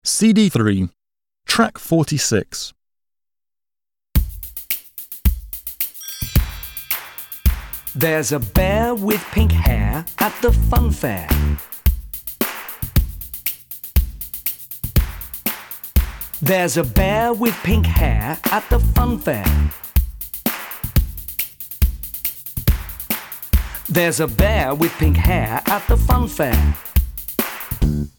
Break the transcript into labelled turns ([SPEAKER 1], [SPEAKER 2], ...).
[SPEAKER 1] CD3, track 46.
[SPEAKER 2] There's a bear with pink hair at the fun fair. There's a bear with pink hair at the fun fair. There's a bear with pink hair at the fun fair.